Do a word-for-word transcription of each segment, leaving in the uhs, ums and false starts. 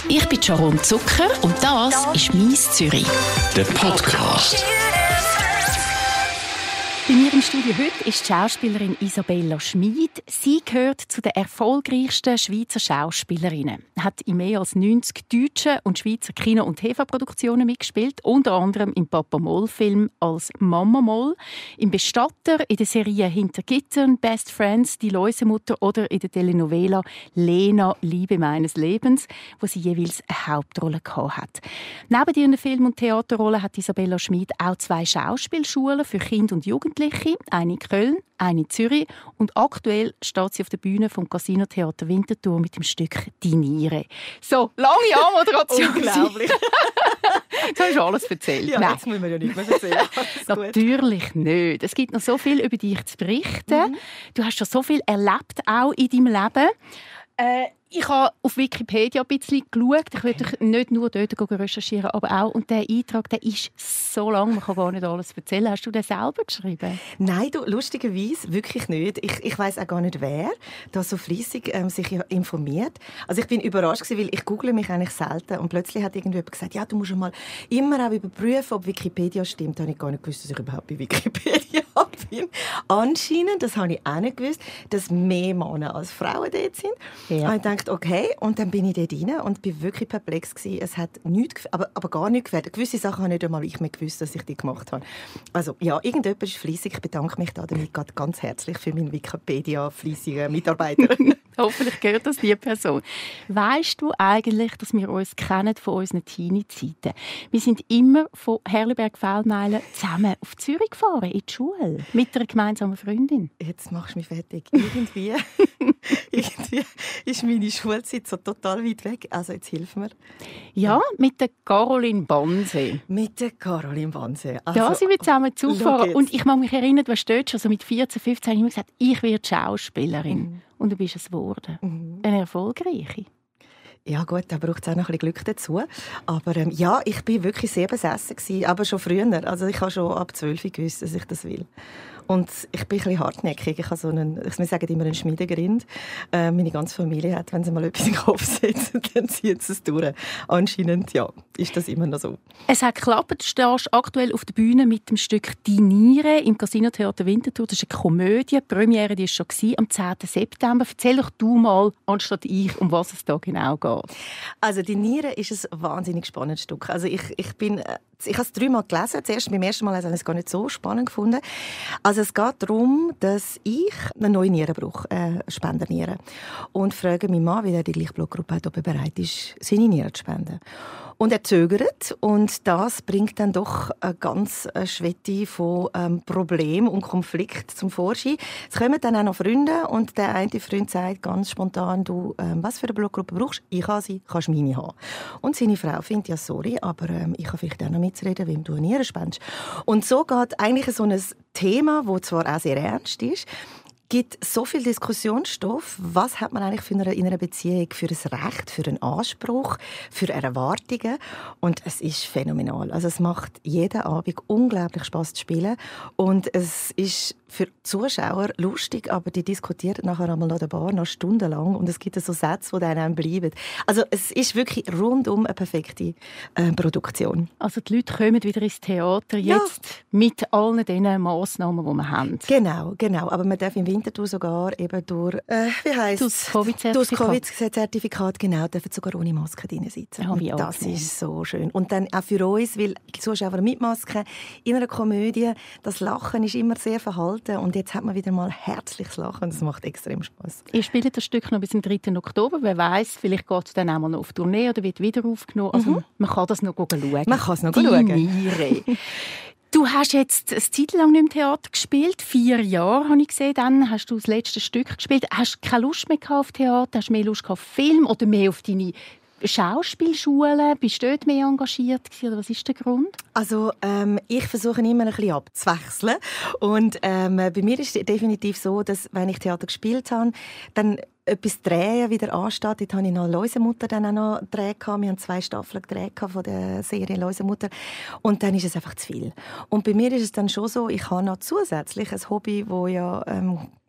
Ich bin Sharon Zucker und das ist «Mies Zürich». Der Podcast. Bei mir im Studio heute ist die Schauspielerin Isabella Schmid. Sie gehört zu den erfolgreichsten Schweizer Schauspielerinnen. Hat in mehr als neunzig deutschen und Schweizer Kino- und T V-Produktionen mitgespielt, unter anderem im Papa-Moll-Film als Mama Moll, im Bestatter, in der Serie «Hinter Gittern», «Best Friends», «Die Läusemutter» oder in der Telenovela «Lena, Liebe meines Lebens», wo sie jeweils eine Hauptrolle hatte. Neben ihren Film- und Theaterrollen hat Isabella Schmid auch zwei Schauspielschulen für Kinder und Jugendliche, eine in Köln, eine in Zürich, und aktuell steht sie auf der Bühne vom Casino Theater Winterthur mit dem Stück «Die Niere». So, lange Anmoderation. Unglaublich. Du hast alles erzählt. Ja, Nein. jetzt müssen wir ja nicht mehr erzählen. Natürlich nicht. Es gibt noch so viel über dich zu berichten. Mhm. Du hast schon so viel erlebt, auch in deinem Leben. Äh, ich habe auf Wikipedia ein bisschen geschaut. Ich würde nicht nur dort recherchieren, aber auch. Und der Eintrag, der ist so lang, man kann gar nicht alles erzählen. Hast du den selber geschrieben? Nein, du, lustigerweise wirklich nicht. Ich, ich weiss auch gar nicht, wer da so fleissig ähm, sich informiert. Also ich bin überrascht gewesen, weil ich google mich eigentlich selten und plötzlich hat irgendjemand gesagt, ja, du musst mal immer auch überprüfen, ob Wikipedia stimmt. Da habe ich gar nicht gewusst, dass ich überhaupt bei Wikipedia bin. Anscheinend, das habe ich auch nicht gewusst, dass mehr Männer als Frauen dort sind. Ja. Und ich dachte, okay, und dann bin ich dort rein und bin wirklich perplex gewesen. Es hat nichts, aber, aber gar nichts gefällt. Gewisse Sachen habe nicht einmal ich mehr gewusst, dass ich die gemacht habe. Also ja, irgendjemand ist fleissig. Ich bedanke mich da damit ganz herzlich für meinen Wikipedia-fleissigen Mitarbeiter. Hoffentlich gehört das die Person. Weisst du eigentlich, dass wir uns kennen von unseren Teenie-Zeiten? Wir sind immer von Herliberg-Feldmeilen zusammen auf Zürich gefahren, in die Schule, mit einer gemeinsamen Freundin. Jetzt machst du mich fertig. Irgendwie, irgendwie ist meine Schulzeit so total weit weg. Also jetzt hilf mir. Ja, mit der Caroline Banse. Mit der Caroline Banse. Also, Da sind wir zusammen zugefahren. jetzt. Und ich mag mich erinnern, du hast dort schon so mit vierzehn, fünfzehn immer gesagt, ich werde Schauspielerin. Mhm. Und du bist es geworden. Mhm. Eine erfolgreiche. Ja gut, da braucht es auch noch ein bisschen Glück dazu. Aber ähm, ja, ich bin wirklich sehr besessen gewesen, aber schon früher. Also ich habe schon ab zwölf gewusst, dass ich das will. Und ich bin ein bisschen hartnäckig. Ich habe so einen, wir sagen immer einen Schmiedegrind. Äh, meine ganze Familie hat, wenn sie mal etwas in den Kopf setzen, dann zieht sie es durch. Anscheinend, ja, ist das immer noch so. Es hat geklappt. Du stehst aktuell auf der Bühne mit dem Stück «Die Niere» im Casino Theater Winterthur. Das ist eine Komödie. Die Premiere war schon am zehnten September. Erzähl doch du mal, anstatt ich, um was es da genau geht. Also «Die Niere» ist ein wahnsinnig spannendes Stück. Also ich, ich bin... Ich habe es dreimal gelesen. Zuerst, beim ersten Mal habe ich es gar nicht so spannend gefunden. Also es geht darum, dass ich eine neue Niere brauche, äh, eine Spenderniere. Und frage meinen Mann, weil er die gleiche Blutgruppe hat, ob er bereit ist, seine Niere zu spenden. Und er zögert und das bringt dann doch eine ganz Schwette von ähm, Problemen und Konflikt zum Vorschein. Es kommen dann auch noch Freunde und der eine Freund sagt ganz spontan, du, ähm, was für eine Blutgruppe brauchst du? Ich habe sie, kannst meine haben. Und seine Frau findet, ja sorry, aber ähm, ich habe vielleicht auch noch mitzureden, wem du eine Niere spendest. Und so geht eigentlich so ein Thema, das zwar auch sehr ernst ist, gibt so viel Diskussionsstoff. Was hat man eigentlich für eine, in einer Beziehung für ein Recht, für einen Anspruch, für Erwartungen? Und es ist phänomenal. Also es macht jeden Abend unglaublich Spass zu spielen. Und es ist für die Zuschauer lustig, aber die diskutieren nachher einmal an der Bar noch stundenlang. Und es gibt so Sätze, die einem bleiben. Also es ist wirklich rundum eine perfekte äh, Produktion. Also die Leute kommen wieder ins Theater, Ja. jetzt mit allen diesen Massnahmen, die wir haben. Genau, genau. Aber man darf im Winterthur sogar eben durch, äh, wie heisst Durch das Covid-Zertifikat. Durch das Covid-Zertifikat, genau, dürfen sogar ohne Maske drin sitzen. Ja, wie Und das angenehm. ist so schön. Und dann auch für uns, weil die Zuschauer mit Maske in einer Komödie, das Lachen ist immer sehr verhalten und jetzt hat man wieder mal herzliches Lachen und das macht extrem Spass. Ihr spielt das Stück noch bis zum dritten Oktober. Wer weiß, vielleicht geht es dann auch mal noch auf Tournee oder wird wieder aufgenommen. Also Mhm. man kann das noch schauen. Man kann es noch Die schauen. Niere. Du hast jetzt eine Zeit lang nicht im Theater gespielt. Vier Jahre habe ich gesehen. Dann hast du das letzte Stück gespielt. Hast du keine Lust mehr auf Theater? Hast du mehr Lust auf Film oder mehr auf deine Schauspielschule? Bist du dort mehr engagiert gewesen, oder was ist der Grund? Also ähm, ich versuche immer ein bisschen abzuwechseln und ähm, bei mir ist es definitiv so, dass wenn ich Theater gespielt habe, dann etwas Drehen wieder ansteht. Dort hatte ich noch «Läusemutter» dann auch noch gedreht. Wir haben zwei Staffeln gedreht von der Serie «Läusemutter». Und dann ist es einfach zu viel. Und bei mir ist es dann schon so, ich habe noch zusätzlich ein Hobby, das ja ähm,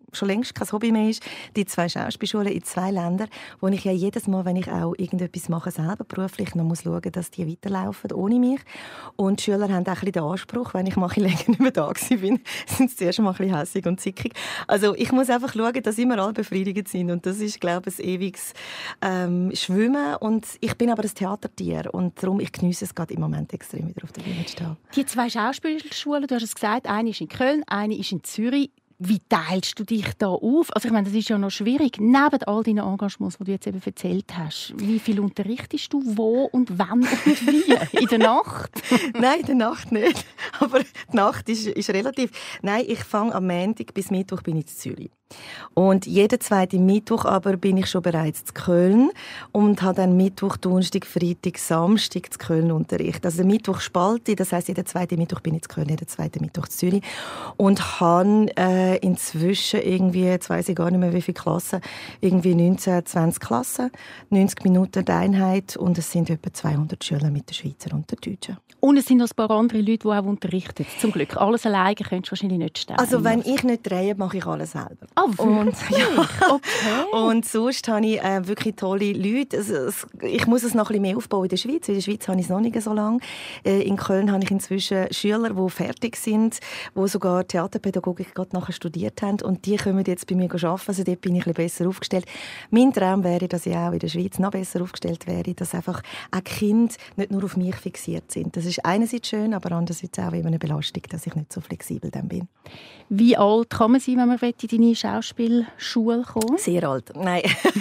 schon längst kein Hobby mehr ist, die zwei Schauspielschulen in zwei Ländern, wo ich ja jedes Mal, wenn ich auch irgendetwas mache, selber beruflich, noch muss schauen, dass die weiterlaufen, ohne mich. Und die Schüler haben auch ein bisschen den Anspruch, wenn ich mal länger nicht mehr da bin, sind sie zuerst mal ein bisschen hässig und zickig. Also ich muss einfach schauen, dass immer alle befriedigt sind. Und das ist, glaube ich, ein ewiges ähm, Schwimmen. Und ich bin aber ein Theatertier und darum ich geniesse es gerade im Moment extrem, wieder auf der Bühne zu stehen. Die zwei Schauspielschulen, du hast es gesagt, eine ist in Köln, eine ist in Zürich. Wie teilst du dich da auf? Also ich meine, das ist ja noch schwierig. Neben all deinen Engagements, die du jetzt eben erzählt hast, wie viel unterrichtest du, wo und wann und wie? In der Nacht? Nein, in der Nacht nicht. Aber die Nacht ist, ist relativ... Nein, ich fange am Montag bis Mittwoch bin ich in Zürich. Und jeden zweiten Mittwoch aber bin ich schon bereits in Köln und habe dann Mittwoch, Donnerstag, Freitag, Samstag in Köln Unterricht. Also Mittwoch spalte, das heisst, jeden zweiten Mittwoch bin ich in Köln, jeden zweiten Mittwoch in Zürich und habe äh, inzwischen irgendwie, jetzt weiss ich gar nicht mehr, wie viele Klassen, irgendwie neunzehn, zwanzig Klassen, neunzig Minuten die Einheit und es sind etwa zweihundert Schüler mit den Schweizer und den Deutschen. Und es sind noch ein paar andere Leute, die auch unterrichten. Zum Glück. Alles alleine könntest du wahrscheinlich nicht stehen. Also wenn ich nicht drehe, mache ich alles selber. Ah, und, ja. Okay. Und sonst habe ich äh, wirklich tolle Leute. Es, es, ich muss es noch ein bisschen mehr aufbauen in der Schweiz. In der Schweiz habe ich es noch nicht so lange. Äh, in Köln habe ich inzwischen Schüler, die fertig sind, die sogar Theaterpädagogik gerade nachher studiert haben. Und die kommen jetzt bei mir arbeiten. Also dort bin ich ein bisschen besser aufgestellt. Mein Traum wäre, dass ich auch in der Schweiz noch besser aufgestellt wäre, dass einfach auch Kinder nicht nur auf mich fixiert sind. Das ist einerseits schön, aber andererseits auch immer eine Belastung, dass ich nicht so flexibel dann bin. Wie alt kann man sein, wenn man in deine Schauspielschule kommen? Sehr alt. Nein.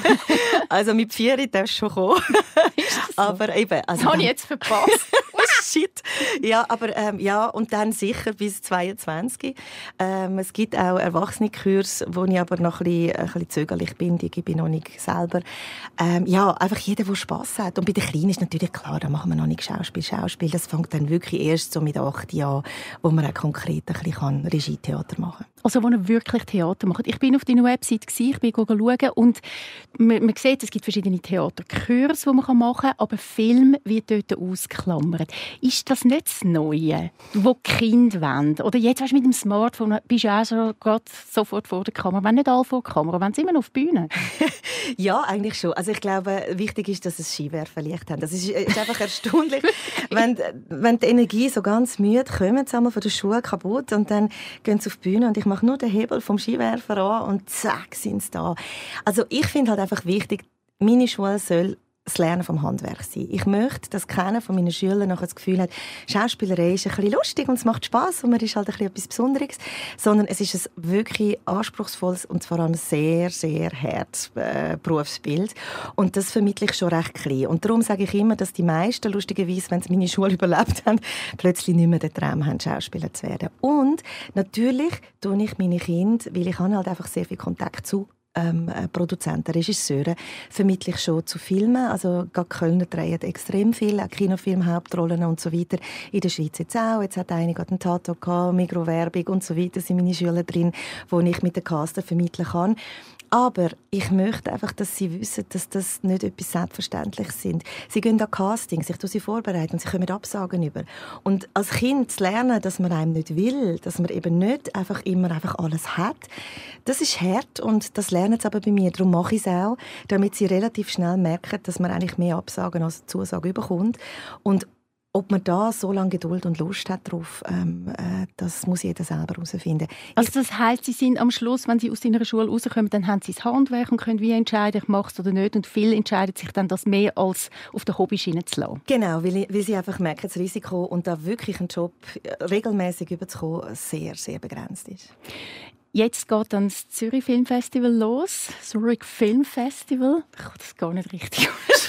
Also mit vier darfst du schon kommen. Ist das so? Aber eben, also das habe ich jetzt verpasst. Shit. Ja, aber ähm, ja, und dann sicher bis zweiundzwanzig. Ähm, es gibt auch Erwachsenenkurse, wo ich aber noch ein bisschen, ein bisschen zögerlich bin. Die gebe ich noch nicht selber. Ähm, ja, einfach jeder, der Spass hat. Und bei den Kleinen ist natürlich klar, da machen wir noch nicht Schauspiel. Schauspiel, das fängt dann wirklich erst so mit acht Jahren, wo man auch konkret ein bisschen Regietheater machen kann. Also, wo er wirklich Theater macht. Ich bin auf deiner Website, ich bin schauen und man, man sieht, es gibt verschiedene Theaterkurse, die man machen kann, aber Film wird dort ausgeklammert. Ist das nicht das Neue, wo die Kinder wollen? Oder jetzt weißt, mit dem Smartphone bist du auch so gerade sofort vor der Kamera. Wenn nicht alle vor der Kamera, wenn sie immer noch auf die Bühne. Ja, eigentlich schon. Also ich glaube, wichtig ist, dass es Skiwerferlicht haben. Das ist, ist einfach erstaunlich. wenn, wenn die Energie so ganz müde kommt, sagen wir, von der Schule kaputt und dann gehen sie auf die Bühne und ich mache nur den Hebel vom Skiwerfer an und zack, sind sie da. Also ich finde halt einfach wichtig, meine Schule soll das Lernen vom Handwerk sein. Ich möchte, dass keiner von meinen Schülern nachher das Gefühl hat, Schauspielerei ist ein bisschen lustig und es macht Spass und man ist halt ein bisschen etwas Besonderes, sondern es ist ein wirklich anspruchsvolles und vor allem sehr, sehr hartes äh, Berufsbild. Und das vermittle ich schon recht klein. Und darum sage ich immer, dass die meisten, lustigerweise, wenn sie meine Schule überlebt haben, plötzlich nicht mehr den Traum haben, Schauspieler zu werden. Und natürlich tue ich meine Kinder, weil ich habe halt einfach sehr viel Kontakt zu Ähm, Produzenten, Regisseure, vermittle ich schon zu Filmen. Also gerade Kölner drehen extrem viel, auch Kinofilme, Hauptrollen und so weiter. In der Schweiz jetzt auch. Jetzt hat einige einen Tato gehabt, Migros-Werbung und so weiter, sind meine Schüler drin, wo ich mit den Caster vermitteln kann. Aber ich möchte einfach, dass sie wissen, dass das nicht etwas Selbstverständliches sind. Sie gehen an Castings, ich tue sie vorbereiten und sie kommen Absagen über. Und als Kind zu lernen, dass man einem nicht will, dass man eben nicht einfach immer einfach alles hat, das ist hart und das lernen sie aber bei mir. Darum mache ich es auch, damit sie relativ schnell merken, dass man eigentlich mehr Absagen als Zusagen bekommt. Und ob man da so lange Geduld und Lust hat drauf, ähm, äh, das muss jeder selber herausfinden. Also das heisst, sie sind am Schluss, wenn sie aus ihrer Schule rauskommen, dann haben sie das Handwerk und können wie entscheiden, ich mache es oder nicht. Und viele entscheiden sich dann, das mehr als auf der Hobbyschiene zu lassen. Genau, weil, weil sie einfach merken, das Risiko und da wirklich einen Job regelmäßig überzukommen, sehr, sehr begrenzt ist. Jetzt geht dann das Zürich Filmfestival los. Zurich Filmfestival. Ich kann das gar nicht richtig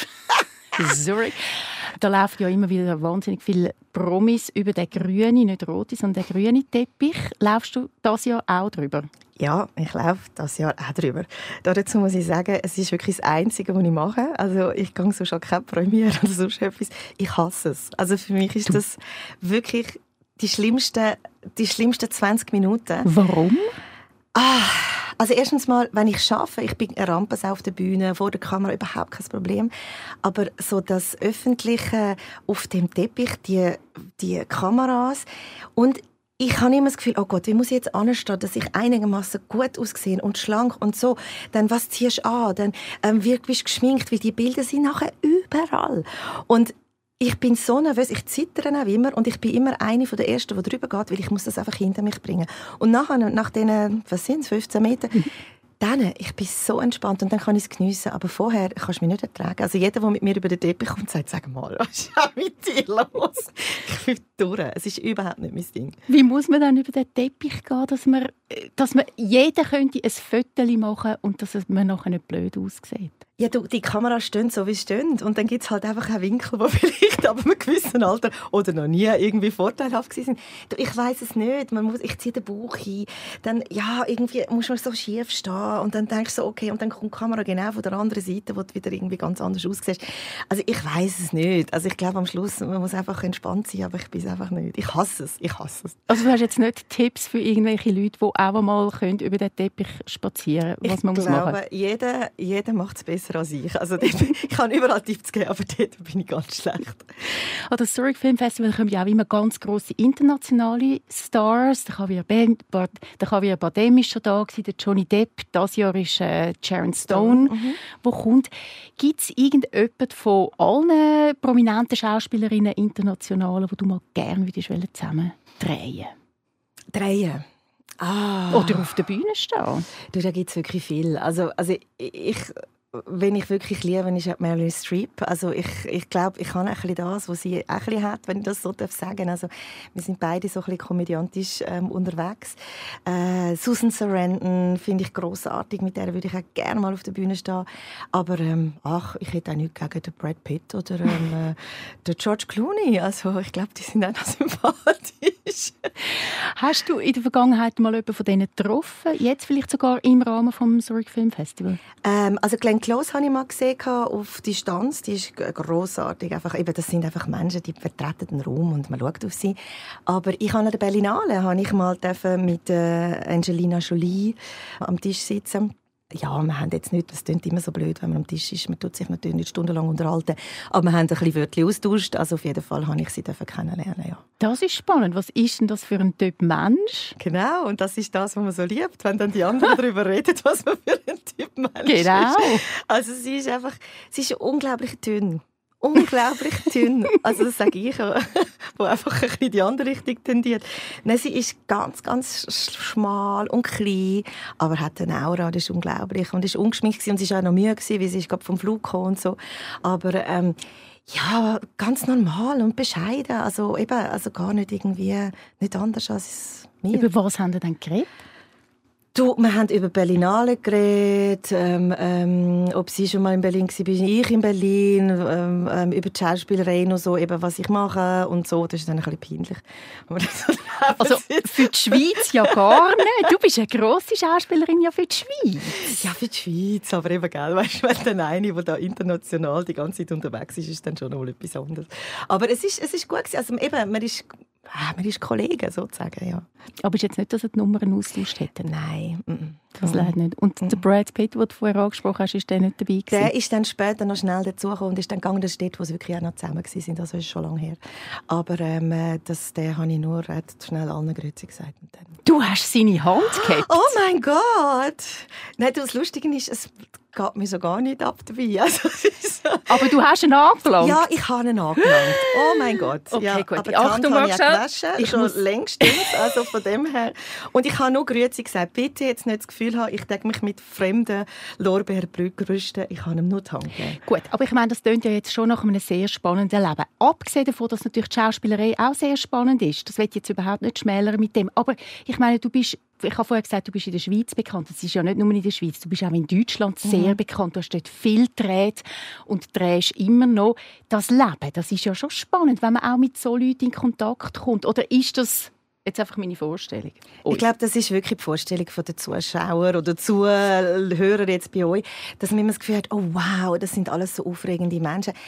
Zurich. Da läuft ja immer wieder wahnsinnig viele Promis über den grünen, nicht roten, sondern den grünen Teppich. Laufst du das Jahr auch drüber? Ja, ich laufe das Jahr auch drüber. Dazu muss ich sagen, es ist wirklich das Einzige, was ich mache. Also ich gehe so schon keine Premiere oder sonst etwas. Ich hasse es. Also für mich ist das wirklich die schlimmsten, die schlimmsten zwanzig Minuten. Warum? Ah, also erstens mal, wenn ich arbeite, ich bin eine Rampensau auf der Bühne, vor der Kamera, überhaupt kein Problem. Aber so das Öffentliche auf dem Teppich, die, die Kameras und ich habe immer das Gefühl, oh Gott, wie muss ich jetzt anstehen, dass ich einigermaßen gut aussehe und schlank und so. Dann, was ziehst du an? Dann ähm, wie bist du geschminkt, weil die Bilder sind nachher überall. Und ich bin so nervös, ich zittere auch immer und ich bin immer eine von der Ersten, die drüber geht, weil ich muss das einfach hinter mich bringen. Und nachher, nach diesen, was sind es, fünfzehn Metern, dann, ich bin so entspannt und dann kann ich es geniessen. Aber vorher kannst du mich nicht ertragen. Also jeder, der mit mir über den Teppich kommt, sagt, sag mal, was ist mit dir los? Ich bin durch. Es ist überhaupt nicht mein Ding. Wie muss man dann über den Teppich gehen, dass man, dass man jeder könnte ein Foto machen und dass man nachher nicht blöd aussieht? Ja, du, die Kameras stehen so, wie sie stehen. Und dann gibt es halt einfach einen Winkel, der vielleicht ab einem gewissen Alter oder noch nie irgendwie vorteilhaft war. Du, ich weiss es nicht. Man muss, ich ziehe den Bauch hin. Dann, ja, irgendwie muss man so schief stehen. Und dann denkst du so, okay, und dann kommt die Kamera genau von der anderen Seite, wo du wieder irgendwie ganz anders aussiehst. Also ich weiss es nicht. Also ich glaube, am Schluss, man muss einfach entspannt sein, aber ich bin es einfach nicht. Ich hasse es. Ich hasse es. Also du hast jetzt nicht Tipps für irgendwelche Leute, die auch mal über den Teppich spazieren können, was man ich muss machen? Ich glaube, jeder, jeder macht es besser als ich. Also dort, ich kann überall Tipps geben, aber dort bin ich ganz schlecht. An das Zurich Film Festival kommen ja auch immer ganz grosse internationale Stars. Der Javier Bardem ist schon da gewesen, der Johnny Depp. Dieses Jahr ist äh, Sharon Stone, mhm. wo kommt. Gibt es irgendjemanden von allen prominenten Schauspielerinnen internationalen, die du mal gerne zusammen drehen? Drehen? Ah. Oder auf der Bühne stehen? Du, da gibt es wirklich viel. Also, also ich... Wenn ich wirklich liebe, ist Meryl Streep. Also ich, ich glaube, ich habe ein bisschen das, was sie auch ein bisschen hat, wenn ich das so sagen darf. Also wir sind beide so ein bisschen komödiantisch ähm, unterwegs. Äh, Susan Sarandon finde ich grossartig. Mit der würde ich auch gerne mal auf der Bühne stehen. Aber ähm, ach, ich hätte auch nichts gegen den Brad Pitt oder ähm, äh, den George Clooney. Also ich glaube, die sind auch noch sympathisch. Hast du in der Vergangenheit mal jemanden von denen getroffen? Jetzt vielleicht sogar im Rahmen des Zurich Film Festival? Ähm, also Glenn Close habe ich mal gesehen auf Distanz. Die ist grossartig. Einfach, eben, das sind einfach Menschen, die vertreten den Raum und man schaut auf sie. Aber ich habe an der Berlinale habe ich mal mit äh, Angelina Jolie am Tisch sitzen. Ja, wir haben jetzt nicht, das klingt immer so blöd, wenn man am Tisch ist. Man tut sich natürlich nicht stundenlang unterhalten. Aber wir haben ein bisschen Wörtchen austauscht. Also auf jeden Fall habe ich sie kennenlernen. Ja. Das ist spannend. Was ist denn das für ein Typ Mensch? Genau, und das ist das, was man so liebt, wenn dann die anderen darüber reden, was man für ein Typ Mensch genau. ist. Also sie ist einfach, sie ist unglaublich dünn. Unglaublich dünn. Also das sage ich, wo einfach ein bisschen in die andere Richtung tendiert. Nein, sie ist ganz, ganz schmal und klein, aber hat eine Aura, das ist unglaublich. Und ist ungeschminkt und sie war auch noch müde, weil sie ist gerade vom Flug gekommen und so. Aber ähm, ja, ganz normal und bescheiden. Also eben, also gar nicht irgendwie, nicht anders als mir. Über was haben Sie denn geredet? Du, wir haben über Berlinale geredet, ähm, ähm, ob sie schon mal in Berlin war, bin ich in Berlin, ähm, ähm, über die Schauspielerei und so, eben, was ich mache und so. Das ist dann ein bisschen peinlich. Also für die Schweiz ja gar nicht. Du bist eine grosse Schauspielerin ja für die Schweiz. Ja, für die Schweiz, aber eben, gell, weißt du, wenn dann eine, die da international die ganze Zeit unterwegs ist, ist dann schon noch mal etwas anderes. Aber es ist, es ist gut gewesen. Also eben, man ist... Man ist Kollegen, sozusagen, ja. Aber ist jetzt nicht, dass er die Nummern austauscht hätte? Nein. Mm-mm. Das leider nicht. Und mm-mm. der Brad Pitt, den du vorher angesprochen hast, ist der nicht dabei gewesen? Der ist dann später noch schnell dazugekommen und ist dann gegangen, das ist dort, wo sie wirklich auch noch zusammen waren. Das ist schon lange her. Aber ähm, das, den habe ich nur schnell allen Grüezi gesagt. Und dann... Du hast seine Hand gehabt? Oh mein Gott! Nein, das Lustige ist, es geht mir so gar nicht ab dabei. Also, so. Aber du hast ihn angelangt? Ja, ich habe ihn angelangt. Oh mein Gott. Okay, ja, gut. Aber die Achtung, Hand habe ich ja gewaschen, ich schon muss... längstens, also von dem her. Und ich habe nur Grüezi gesagt, bitte jetzt nicht das Gefühl haben, ich denke mich mit fremden Lorbeeren brüsten. Ich habe ihm nur die Hand gegeben. Gut, aber ich meine, das klingt ja jetzt schon nach einem sehr spannenden Leben. Abgesehen davon, dass natürlich die Schauspielerei auch sehr spannend ist. Das will ich jetzt überhaupt nicht schmälern mit dem. Aber ich meine, du bist... Ich habe vorher gesagt, du bist in der Schweiz bekannt. Das ist ja nicht nur in der Schweiz. Du bist auch in Deutschland sehr mhm. bekannt. Du hast dort viel gedreht und drehst immer noch. Das Leben, das ist ja schon spannend, wenn man auch mit so Leuten in Kontakt kommt. Oder ist das jetzt einfach meine Vorstellung? Ui. Ich glaube, das ist wirklich die Vorstellung der Zuschauer oder Zuhörer jetzt bei euch, dass man immer das Gefühl hat, oh wow, das sind alles so aufregende Menschen.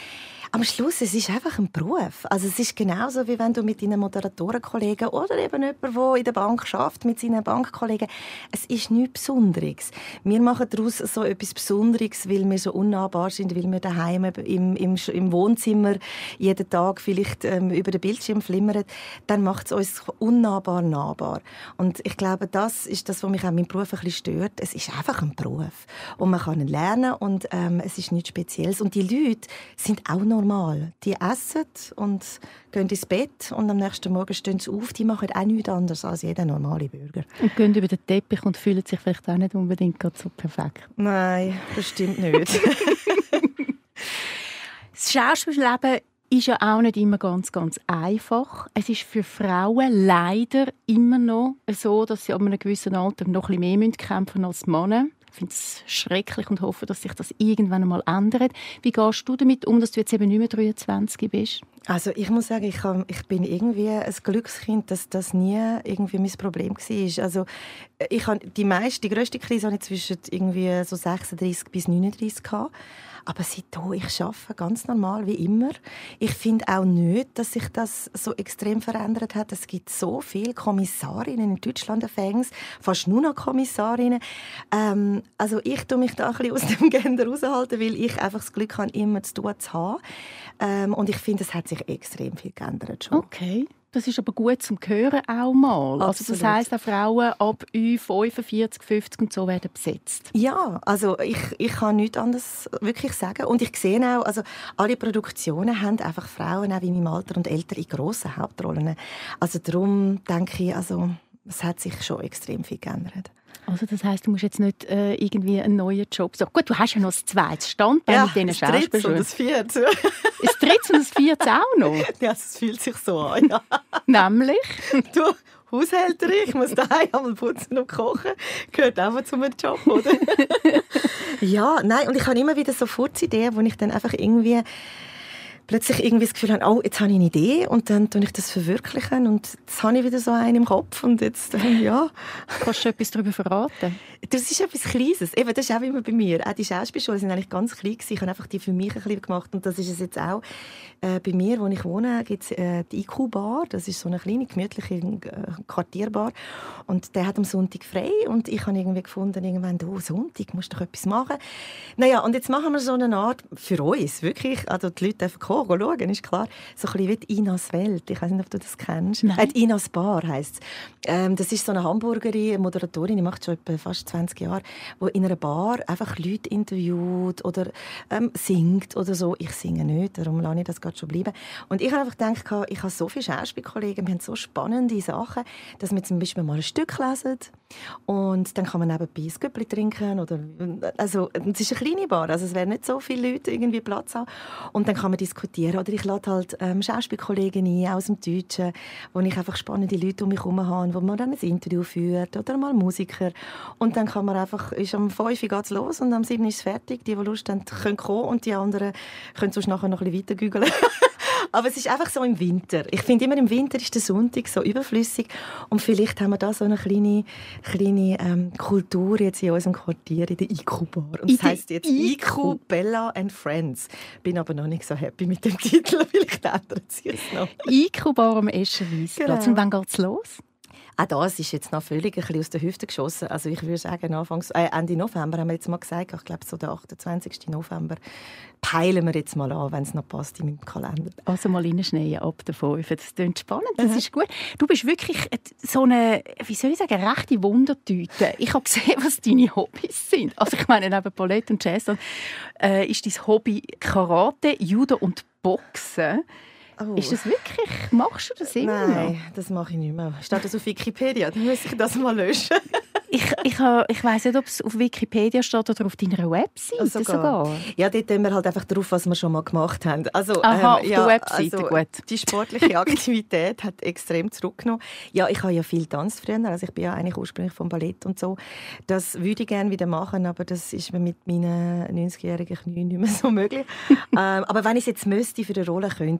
Am Schluss, es ist einfach ein Beruf. Also es ist genauso, wie wenn du mit deinen Moderatorenkollegen oder eben jemand, der in der Bank arbeitet, mit seinen Bankkollegen. Es ist nichts Besonderes. Wir machen daraus so etwas Besonderes, weil wir so unnahbar sind, weil wir daheim im, im, im Wohnzimmer jeden Tag vielleicht ähm, über den Bildschirm flimmern. Dann macht es uns unnahbar nahbar. Und ich glaube, das ist das, was mich auch meinem Beruf ein bisschen stört. Es ist einfach ein Beruf. Und man kann ihn lernen und ähm, es ist nichts Spezielles. Und die Leute sind auch normal. Die essen und gehen ins Bett und am nächsten Morgen stehen sie auf. Die machen auch nichts anderes als jeder normale Bürger. Und gehen über den Teppich und fühlen sich vielleicht auch nicht unbedingt so perfekt. Nein, das stimmt nicht. Das Schauspielleben ist ja auch nicht immer ganz, ganz einfach. Es ist für Frauen leider immer noch so, dass sie ab einem gewissen Alter noch ein bisschen mehr kämpfen als Männer. Ich finde es schrecklich und hoffe, dass sich das irgendwann einmal ändert. Wie gehst du damit um, dass du jetzt eben nicht mehr dreiundzwanzig bist? Also ich muss sagen, ich, hab, ich bin irgendwie ein Glückskind, dass das nie irgendwie mein Problem war. Also ich habe die meiste, die grösste Krise hatte ich zwischen irgendwie so sechsunddreissig bis neununddreissig gehabt. Aber seitdem, ich arbeite ganz normal, wie immer. Ich finde auch nicht, dass sich das so extrem verändert hat. Es gibt so viele Kommissarinnen in Deutschland, fast nur noch Kommissarinnen. Ähm, also ich tue mich da ein bisschen aus dem Gender raushalten, weil ich einfach das Glück habe, immer zu tun zu haben. Ähm, und ich finde, es hat sich extrem viel geändert schon. Okay. Das ist aber gut zum Hören auch mal. Also das heisst, auch Frauen ab fünfundvierzig, fünfzig und so werden besetzt. Ja, also ich, ich kann nichts anderes wirklich sagen. Und ich sehe auch, also alle Produktionen haben einfach Frauen, auch in meinem Alter und älter, in grossen Hauptrollen. Also darum denke ich, also, es hat sich schon extrem viel geändert. Also das heisst, du musst jetzt nicht äh, irgendwie einen neuen Job suchen. Gut, du hast ja noch ein zweites Standbein ja, mit diesen Schauspielschulen. Ja, das drittes und das vierte. Das drittes und das vierte auch noch? Ja, es fühlt sich so an, ja. Nämlich? Du, Haushälterin, ich muss daheim einmal putzen und kochen. Gehört auch zu meinem Job, oder? Ja, nein, und ich habe immer wieder so Furzideen, wo ich dann einfach irgendwie plötzlich irgendwie das Gefühl habe, oh, jetzt habe ich eine Idee und dann tue ich das verwirklichen und jetzt habe ich wieder so einen im Kopf und jetzt, ja. Kannst du etwas darüber verraten? Das ist etwas Kleines. Eben, das ist auch immer bei mir. Auch die Schauspielschulen sind eigentlich ganz klein gewesen. Ich habe einfach die für mich ein bisschen gemacht und das ist es jetzt auch. Äh, bei mir, wo ich wohne, gibt es äh, die I Q-Bar. Das ist so eine kleine, gemütliche äh, Quartierbar. Und der hat am Sonntag frei und ich habe irgendwie gefunden, irgendwann, oh, Sonntag, musst du doch etwas machen. Naja, und jetzt machen wir so eine Art, für uns, wirklich, also die Leute dürfen kommen, schauen, ist klar, so ein bisschen wie die Inas Welt. Ich weiß nicht, ob du das kennst. Äh, die Inas Bar heisst es. Ähm, das ist so eine Hamburgerin, eine Moderatorin, die macht schon etwa fast zwanzig Jahre, die in einer Bar einfach Leute interviewt oder ähm, singt oder so. Ich singe nicht, darum lasse ich das gerade schon bleiben. Und ich habe einfach gedacht, ich habe so viele Schauspielkollegen, wir haben so spannende Sachen, dass wir zum Beispiel mal ein Stück lesen und dann kann man nebenbei ein Göppli trinken. Oder, also, es ist eine kleine Bar, also es werden nicht so viele Leute irgendwie Platz haben. Und dann kann man diskutieren. Oder ich lade halt ähm, Schauspielkollegen ein aus dem Deutschen, wo ich einfach spannende Leute um mich herum habe, wo man dann ein Interview führt oder mal Musiker. Und dann kann man einfach, ist am fünf Uhr geht's los und am sieben Uhr ist es fertig. Die, die Lust haben, können kommen und die anderen können sonst nachher noch ein bisschen weiter gügeln. Aber es ist einfach so im Winter. Ich finde immer, im Winter ist der Sonntag so überflüssig. Und vielleicht haben wir da so eine kleine, kleine ähm, Kultur jetzt in unserem Quartier, in der I Q-Bar. Und das heisst jetzt I Q Bella and Friends. Bin aber noch nicht so happy mit dem Titel. Vielleicht ändert es sich noch. I Q-Bar am Eschenweisplatz. Genau. Und wann geht es los? Auch das ist jetzt noch völlig ein bisschen aus der Hüfte geschossen. Also ich würde sagen, Anfangs, äh, Ende November haben wir jetzt mal gesagt, ich glaube so der achtundzwanzigsten November, peilen wir jetzt mal an, wenn es noch passt in meinem Kalender. Also mal reinschneien ab der fünf. Das klingt spannend, das mhm. ist gut. Du bist wirklich so eine, wie soll ich sagen, rechte Wundertüte. Ich habe gesehen, was deine Hobbys sind. Also ich meine, neben Ballett und Jazz äh, ist dein Hobby Karate, Judo und Boxen. Oh. Ist das wirklich? Machst du das immer Nein, noch? Das mache ich nicht mehr. Steht das auf Wikipedia? Dann muss ich das mal löschen. ich ich, ich weiss nicht, ob es auf Wikipedia steht oder auf deiner Webseite also sogar. sogar. Ja, dort tun wir halt einfach drauf, was wir schon mal gemacht haben. Also, Aha, ähm, auf ja, der Webseite, also, gut. Die sportliche Aktivität hat extrem zurückgenommen. Ja, ich habe ja viel getanzt früher, also ich bin ja eigentlich ursprünglich vom Ballett und so. Das würde ich gerne wieder machen, aber das ist mir mit meinen neunzigjährigen Knien nicht mehr so möglich. ähm, aber wenn ich es jetzt müsste für eine Rolle, könnte ich es wieder. Und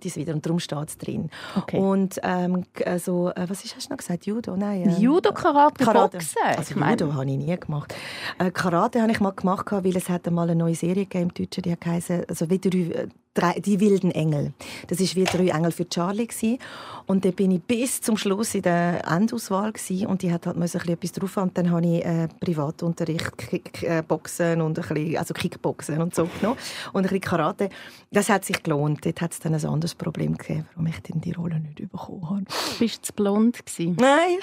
darum steht es drin. Okay. Und ähm, also, äh, was hast du noch gesagt? Judo? Nein, äh, Judo, Karate, Karate. Boxen. Also Ich meine- Judo habe ich nie gemacht. Äh, Karate habe ich mal gemacht, weil es hat einmal eine neue Serie gegeben im Deutschen, die heisst, also wie drei, drei, die wilden Engel. Das war wie drei Engel für Charlie gewesen. Und da bin ich bis zum Schluss in der Endauswahl gewesen. Und die hat halt ein bisschen etwas drauf. Und dann habe ich äh, Privatunterricht, Kick, äh, Boxen und ein bisschen, also Kickboxen und so genommen. Und ein bisschen Karate. Das hat sich gelohnt. Dort hat es dann ein anderes Problem gegeben, warum ich dann die Rolle nicht bekommen habe. Bist du zu blond gewesen? Nein.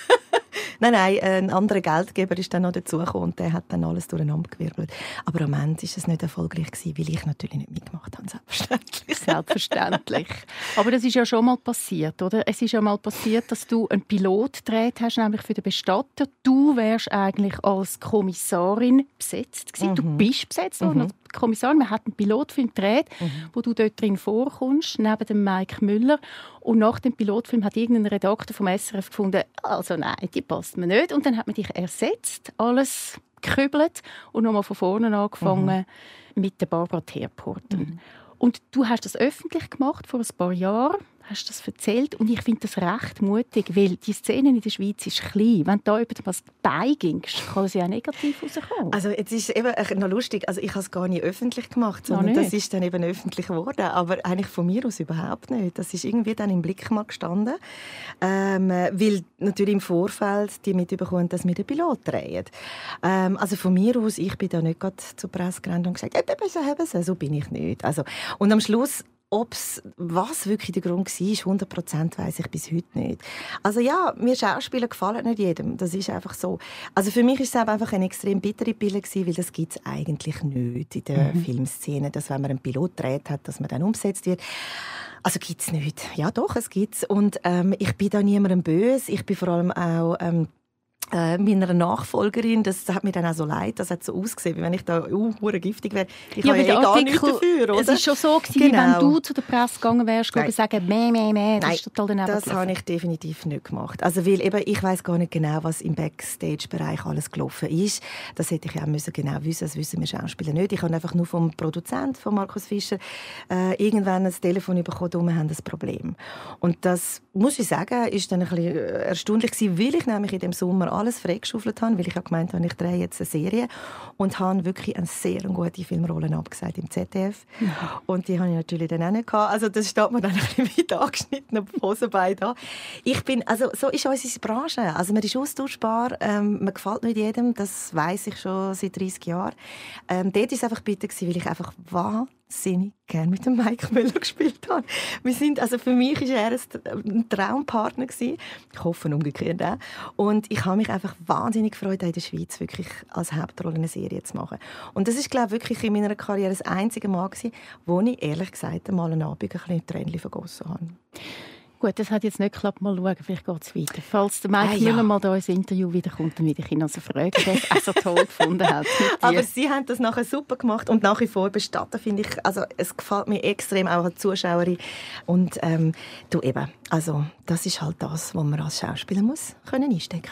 Nein, nein, ein anderer Geldgeber ist dann noch dazugekommen und der hat dann alles durcheinandergewirbelt. Aber am Ende war es nicht erfolgreich, weil ich natürlich nicht mitgemacht habe, selbstverständlich. Selbstverständlich. Aber das ist ja schon mal passiert, oder? Es ist ja mal passiert, dass du einen Pilot gedreht hast, nämlich für den Bestatter. Du wärst eigentlich als Kommissarin besetzt gewesen. Mhm. Du bist besetzt worden Mhm. als Kommissarin. Man hat einen Pilotfilm gedreht, mhm. wo du dort drin vorkommst, neben dem Mike Müller. Und nach dem Pilotfilm hat irgendein Redakteur vom S R F gefunden, also nein, die passt mir nicht. Und dann hat man dich ersetzt, alles gekübelt und nochmal von vorne angefangen mhm. mit der Barbara Terporten. Mhm. Und du hast das öffentlich gemacht vor ein paar Jahren, hast das erzählt und ich finde das recht mutig, weil die Szene in der Schweiz ist klein. Wenn du da etwas beigingst, kann das ja auch negativ rauskommen. Also jetzt ist es eben noch lustig, also ich habe es gar nicht öffentlich gemacht, sondern das ist dann eben öffentlich geworden, aber eigentlich von mir aus überhaupt nicht. Das ist irgendwie dann im Blick mal gestanden, ähm, weil natürlich im Vorfeld die mitbekommen, dass wir den Pilot drehen. Ähm, also von mir aus, ich bin da nicht gerade zur Presse gerannt und gesagt, ja, so haben sie, so bin ich nicht. Also, und am Schluss Ob's, was wirklich der Grund war, hundert Prozent weiss ich bis heute nicht. Also ja, mir Schauspieler gefallen nicht jedem. Das ist einfach so. Also für mich war es einfach eine extrem bittere Pille, weil das gibt es eigentlich nicht in der mhm. Filmszene, dass wenn man einen Pilot dreht hat, dass man dann umgesetzt wird. Also gibt es nicht. Ja doch, es gibt es. Und ähm, ich bin da niemandem böse. Ich bin vor allem auch... Ähm, Äh, meiner Nachfolgerin, das hat mir dann auch so leid, das hat so ausgesehen, wie wenn ich da uh, giftig wäre. Ich ja, habe ja eh gar Artikel, nichts dafür, oder? Es war schon so, gewesen, genau. wenn du zu der Presse gegangen wärst, und sagen, meh, meh, meh, das Nein, ist total daneben das gelaufen. habe ich definitiv nicht gemacht. Also, weil eben, ich weiss gar nicht genau, was im Backstage-Bereich alles gelaufen ist. Das hätte ich auch müssen genau wissen, das wissen wir Schauspieler nicht. Ich habe einfach nur vom Produzenten, von Markus Fischer, äh, irgendwann ein Telefon bekommen, wir haben ein Problem. Und das, muss ich sagen, ist dann ein bisschen erstaunlich gewesen, weil ich nämlich in dem Sommer alles freigeschaufelt habe, weil ich habe gemeint habe, ich drehe jetzt eine Serie und habe wirklich eine sehr gute Filmrolle abgesagt im Z D F. Mhm. Und die habe ich natürlich dann auch nicht gehabt. Also das steht mir dann ein bisschen mit angeschnittenen Hosenbeinen da. Ich bin, also so ist unsere Branche. Also man ist austauschbar, ähm, man gefällt nicht jedem, das weiss ich schon seit dreißig Jahren. Ähm, dort war es einfach bitter, weil ich einfach wahnsinnig gerne mit dem Mike Müller gespielt habe. Wir sind, also für mich war er ein Traumpartner gewesen. Ich hoffe umgekehrt auch. Und ich habe mich einfach wahnsinnig gefreut, in der Schweiz wirklich als Hauptrolle eine Serie zu machen. Und das ist, glaube ich, wirklich in meiner Karriere das einzige Mal gewesen, wo ich ehrlich gesagt einmal einen Abend ein bisschen Tränen vergossen habe. Gut, das hat jetzt nicht geklappt. Mal schauen, vielleicht geht es weiter. Falls der Mike ah, ja. Müller mal da ins Interview wiederkommt, dann werde ich ihn also fragen, wer es auch so toll gefunden hat. Aber sie haben das nachher super gemacht und nach wie vor bestatten, finde ich. Also es gefällt mir extrem, auch als Zuschauerin. Und ähm, du eben, also das ist halt das, was man als Schauspieler muss können einstecken.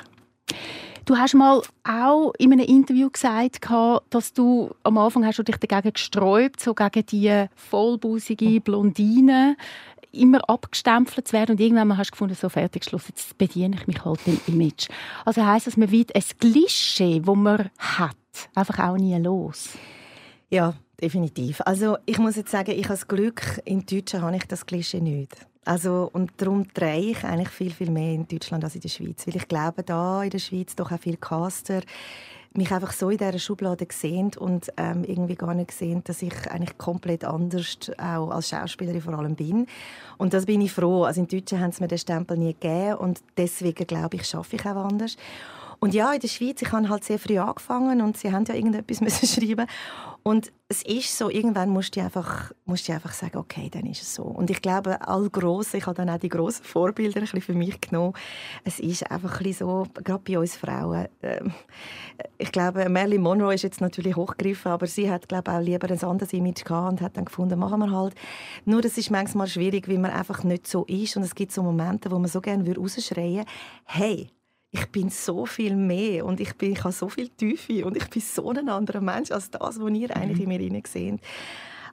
Du hast mal auch in einem Interview gesagt, dass du am Anfang hast du dich dagegen gesträubt, so gegen die vollbusige Blondine, immer abgestempelt zu werden und irgendwann hast du gefunden, so fertig, Schluss, jetzt bediene ich mich halt dem Image. Also heisst das, man wird ein Klischee, das man hat, einfach auch nie los? Ja, definitiv. Also ich muss jetzt sagen, ich habe das Glück, in Deutschland habe ich das Klischee nicht. Also, und darum drehe ich eigentlich viel, viel mehr in Deutschland als in der Schweiz. Weil ich glaube, da in der Schweiz doch auch viele Caster mich einfach so in dieser Schublade sehen und ähm, irgendwie gar nicht sehen, dass ich eigentlich komplett anders auch als Schauspielerin vor allem bin. Und das bin ich froh. Also in Deutschland haben sie mir den Stempel nie gegeben und deswegen glaube ich, schaffe ich auch anders. Und ja, in der Schweiz, ich habe halt sehr früh angefangen und sie haben ja irgendetwas müssen schreiben. Und es ist so, irgendwann musst du einfach, musst du einfach sagen, okay, dann ist es so. Und ich glaube, all Grossen, ich habe dann auch die grossen Vorbilder ein bisschen für mich genommen. Es ist einfach ein bisschen so, gerade bei uns Frauen. Äh, ich glaube, Marilyn Monroe ist jetzt natürlich hochgegriffen, aber sie hat, glaube ich, auch lieber ein anderes Image gehabt und hat dann gefunden, machen wir halt. Nur, das ist manchmal schwierig, weil man einfach nicht so ist. Und es gibt so Momente, wo man so gerne rausschreien würde, hey, ich bin so viel mehr und ich, bin, ich habe so viel Tiefe und ich bin so ein anderer Mensch als das, was ihr eigentlich in mir hinein seht.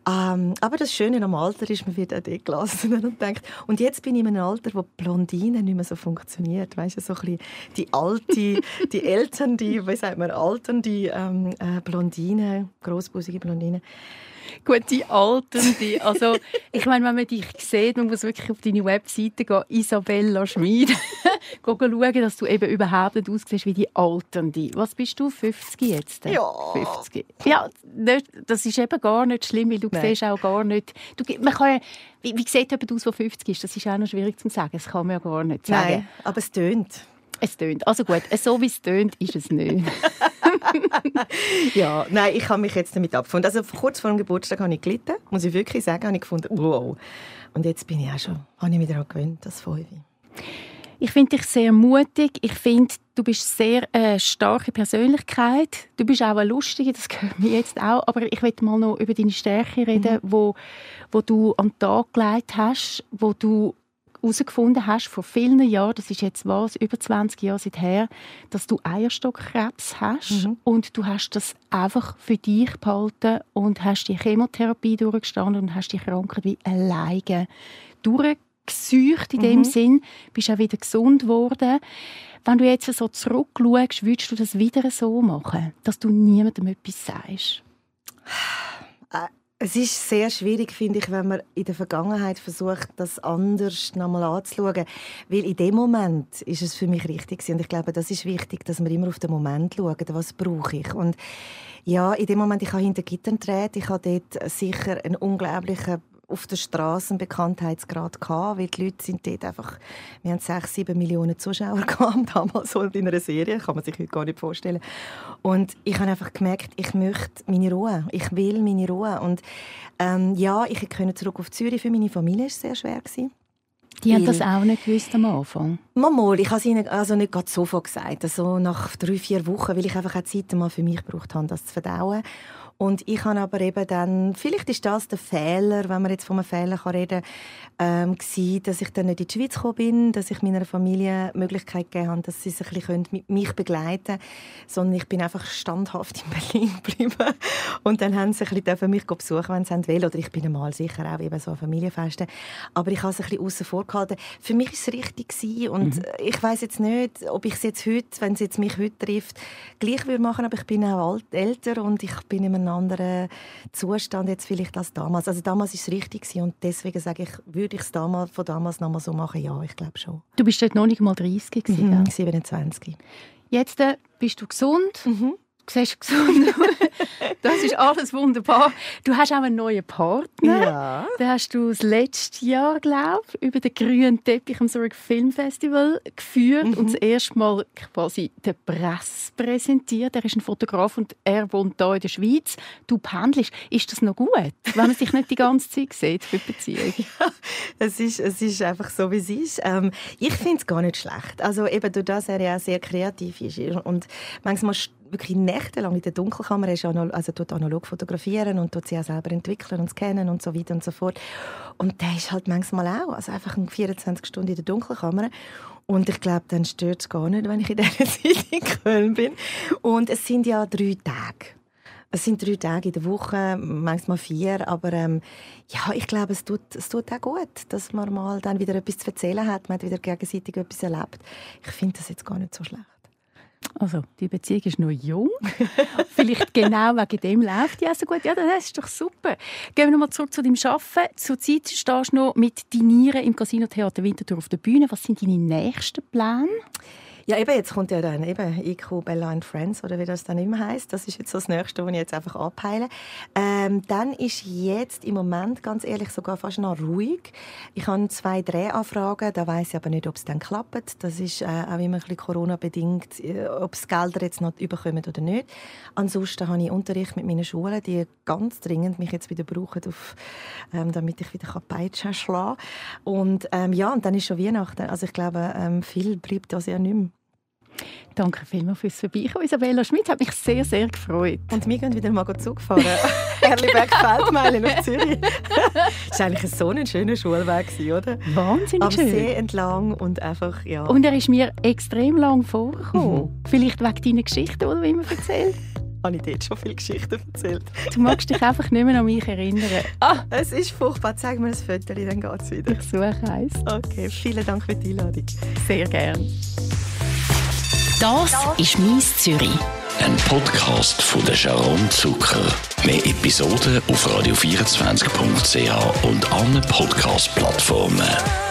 Ähm, aber das Schöne am Alter ist, man wird auch dort gelassen und denkt, und jetzt bin ich in einem Alter, wo Blondine nicht mehr so funktioniert. Weißt du, so ein bisschen die alte, die Eltern, die, wie sagt man, Altern, die ähm, äh, Blondine, grossbusige Blondine. Gut, die Alten, die, also ich meine, wenn man dich sieht, man muss wirklich auf deine Webseite gehen, Isabella Schmid, schauen, dass du eben überhaupt nicht aussiehst wie die Alten. Was bist du, fünfzig jetzt? Ja. fünfzig. Ja, das ist eben gar nicht schlimm, weil du Nein. siehst auch gar nicht... Du, man kann ja, wie, wie sieht jemand aus, der fünfzig ist? Das ist auch noch schwierig zu sagen, das kann man ja gar nicht sagen. Nein, aber es tönt. Es tönt. Also gut, so wie es tönt, ist es nicht. Ja, nein, ich habe mich jetzt damit abgefunden. Also kurz vor dem Geburtstag habe ich gelitten, muss ich wirklich sagen, habe ich gefunden, wow. Und jetzt bin ich auch schon, habe ich mich daran gewöhnt, das Fünfe. Ich finde dich sehr mutig. Ich finde, du bist sehr äh, starke Persönlichkeit. Du bist auch eine lustige, das gehört mir jetzt auch. Aber ich möchte mal noch über deine Stärke reden, mhm. wo, wo du an den Tag gelegt hast, wo du herausgefunden hast vor vielen Jahren, das ist jetzt was, über zwanzig Jahre seither, dass du Eierstockkrebs hast mhm. und du hast das einfach für dich behalten und hast die Chemotherapie durchgestanden und hast die Krankheit wie alleine durchgesucht in dem mhm. Sinn, bist auch wieder gesund geworden. Wenn du jetzt so zurückschaust, würdest du das wieder so machen, dass du niemandem etwas sagst? Es ist sehr schwierig, finde ich, wenn man in der Vergangenheit versucht, das anders nochmal anzuschauen. Weil in dem Moment ist es für mich richtig gewesen. Und ich glaube, das ist wichtig, dass wir immer auf den Moment schauen, was brauche ich. Und ja, in dem Moment, ich habe hinter Gittern gedreht, ich hatte dort sicher einen unglaublichen auf der Straße einen Bekanntheitsgrad gehabt, weil die Leute sind dort einfach, wir haben sechs, sieben Millionen Zuschauer gehabt, damals so in einer Serie, kann man sich heute gar nicht vorstellen. Und ich habe einfach gemerkt, ich möchte meine Ruhe, ich will meine Ruhe. Und ähm, ja, ich konnte zurück auf Zürich, für meine Familie war es sehr schwer gewesen. Die haben das auch nicht gewusst am Anfang? Mal, ich habe es ihnen also nicht gerade sofort gesagt, also nach drei, vier Wochen, weil ich einfach auch Zeit mal für mich gebraucht habe, das zu verdauen. Und ich habe aber eben dann, vielleicht ist das der Fehler, wenn man jetzt von einem Fehler reden kann, ähm, gewesen, dass ich dann nicht in die Schweiz gekommen bin, dass ich meiner Familie die Möglichkeit gegeben habe, dass sie sich ein bisschen mit mich begleiten können, sondern ich bin einfach standhaft in Berlin geblieben. Und dann haben sie ein bisschen mich besuchen, wenn sie wollen. Oder ich bin einmal sicher auch eben so an Familienfesten. Aber ich habe es ein bisschen aussen vor gehalten. Für mich war es richtig gewesen. Und mhm. ich weiss jetzt nicht, ob ich es jetzt heute, wenn es jetzt mich heute trifft, gleich würde machen, aber ich bin auch alt, älter und ich bin in einem anderen Zustand jetzt vielleicht als damals. Also damals war es richtig gewesen und deswegen sage ich, würde ich es damals, von damals noch mal so machen? Ja, ich glaube schon. Du bist dort noch nicht mal dreißig gewesen, mhm, siebenundzwanzig. Jetzt äh, bist du gesund. Mhm. Du siehst gesund aus. Das ist alles wunderbar. Du hast auch einen neuen Partner. Ja. Den hast du das letzte Jahr, glaube ich, über den grünen Teppich am Zurich Film Festival geführt mhm. und das erste Mal quasi der Presse präsentiert. Er ist ein Fotograf und er wohnt hier in der Schweiz. Du pendelst. Ist das noch gut, wenn man sich nicht die ganze Zeit sieht für die Beziehung? Ja, es ist, es ist einfach so, wie es ist. Ähm, ich finde es gar nicht schlecht. Also eben durch das er ja auch sehr kreativ ist und manchmal wirklich nächtelang in der Dunkelkammer, er ist analog, also tut analog fotografieren und tut sie auch selber entwickeln und scannen und so weiter und so fort. Und der ist halt manchmal auch, also einfach vierundzwanzig Stunden in der Dunkelkammer. Und ich glaube, dann stört es gar nicht, wenn ich in dieser Zeit in Köln bin. Und es sind ja drei Tage. Es sind drei Tage in der Woche, manchmal vier, aber ähm, ja, ich glaube, es tut, es tut auch gut, dass man mal dann wieder etwas zu erzählen hat, man hat wieder gegenseitig etwas erlebt. Ich finde das jetzt gar nicht so schlecht. Also, die Beziehung ist noch jung. Vielleicht genau wegen dem läuft die auch so gut. Ja, das ist doch super. Gehen wir nochmal zurück zu deinem Arbeiten. Zurzeit stehst du noch mit Dinieren im Casino Theater Winterthur auf der Bühne. Was sind deine nächsten Pläne? Ja, eben, jetzt kommt ja dann eben I Q, Bella and Friends, oder wie das dann immer heisst. Das ist jetzt so das Nächste, was ich jetzt einfach abpeile. Ähm, dann ist jetzt im Moment, ganz ehrlich, sogar fast noch ruhig. Ich habe zwei Drehanfragen, da weiss ich aber nicht, ob es dann klappt. Das ist äh, auch immer ein bisschen Corona-bedingt, äh, ob es Gelder jetzt noch überkommen oder nicht. Ansonsten habe ich Unterricht mit meinen Schulen, die ganz dringend mich jetzt wieder brauchen, auf, ähm, damit ich wieder Peitschen schlagen kann. Und ähm, ja, und dann ist schon Weihnachten. Also ich glaube, ähm, viel bleibt da sehr nicht mehr. Danke vielmals fürs Vorbeikommen. Isabella Schmid hat mich sehr, sehr gefreut. Und wir gehen wieder mal Zug fahren. Erliberg-Feldmeilen nach Zürich. Das war eigentlich so ein schöner Schulweg, oder? Wahnsinnig Am schön. Am See entlang und einfach, ja. Und er ist mir extrem lang vorgekommen. Mhm. Vielleicht wegen deiner Geschichte, die du immer erzählst. habe ich dort schon viele Geschichten erzählt. Du magst dich einfach nicht mehr an mich erinnern. Ah! Es ist furchtbar. Zeig mir ein Foto, dann geht es wieder. Ich suche eins. Okay, vielen Dank für die Einladung. Sehr gern. Das ist «Mies Zürich». Ein Podcast von der Sharon Zucker. Mehr Episoden auf radio vierundzwanzig punkt c h und allen Podcast-Plattformen.